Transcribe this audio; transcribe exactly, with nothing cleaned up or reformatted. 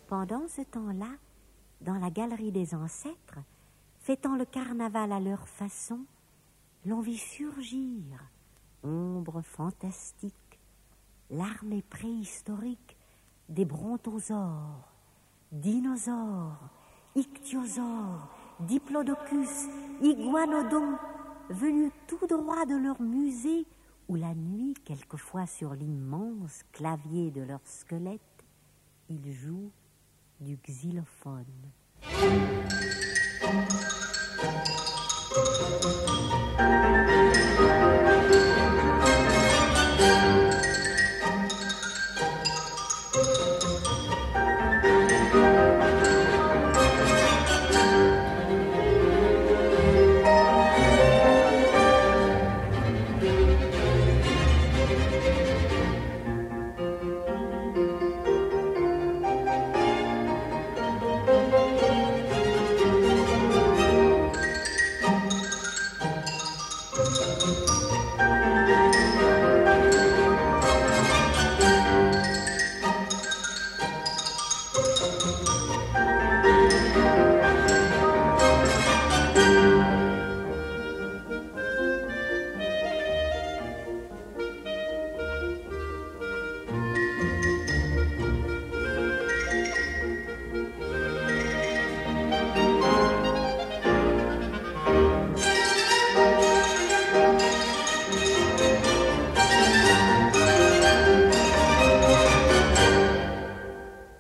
Pendant ce temps-là, dans la galerie des ancêtres, fêtant le carnaval à leur façon, l'on vit surgir, ombre fantastique, l'armée préhistorique des brontosaures, dinosaures, ichthyosaures, diplodocus, iguanodons, venus tout droit de leur musée où la nuit, quelquefois sur l'immense clavier de leur squelette, ils jouent du xylophone.